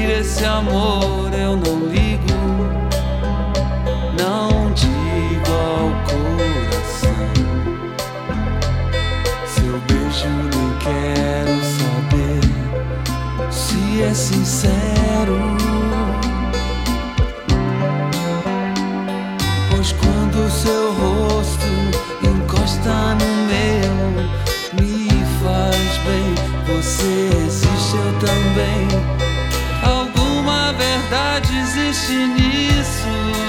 sentir esse amor eu não ligo, não digo ao coração. Seu beijo nem quero saber se é sincero, pois quando seu rosto encosta no meu, me faz bem. Você existe, eu também. Alguma verdade existe nisso,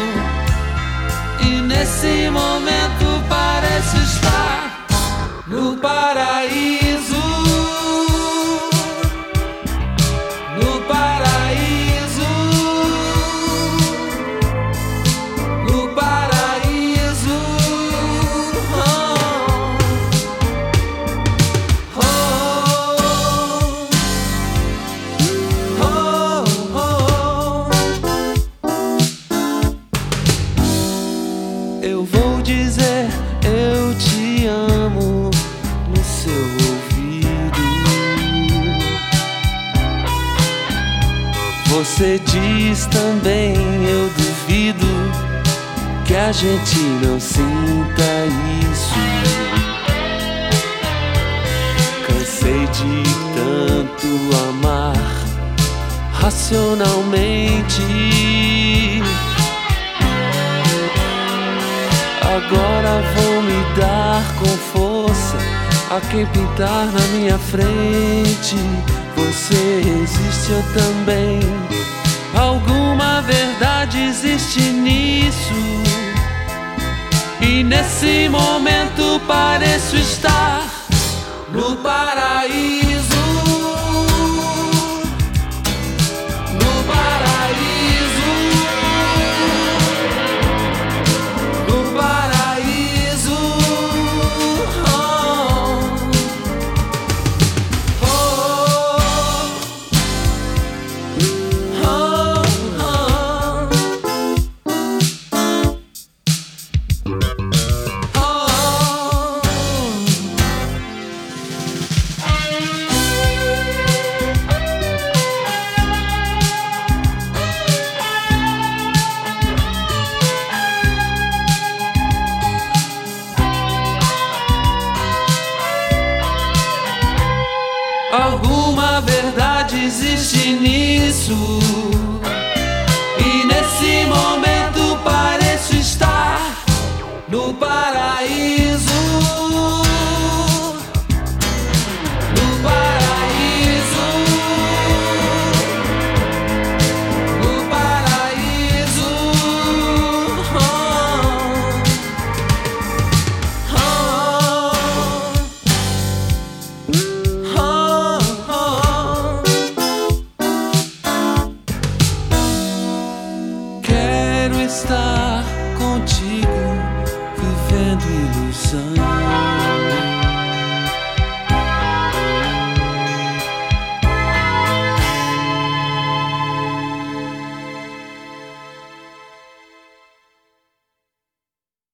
e nesse momento parece estar no paraíso. No paraíso. No paraíso. Oh, oh, oh, oh. Eu vou dizer eu te amo no seu ouvido. Você diz também, eu duvido que a gente não sinta isso. Cansei de tanto amar racionalmente. Agora vou me dar com força a quem pintar na minha frente. Você existe, eu também. Alguma verdade existe nisso, e nesse momento pareço estar no paraíso. No paraíso. No paraíso. Oh, oh, oh, oh. Alguma verdade existe nisso, e nesse momento pareço estar no paraíso. No paraíso. No paraíso. Quero estar contigo, vivendo ilusão.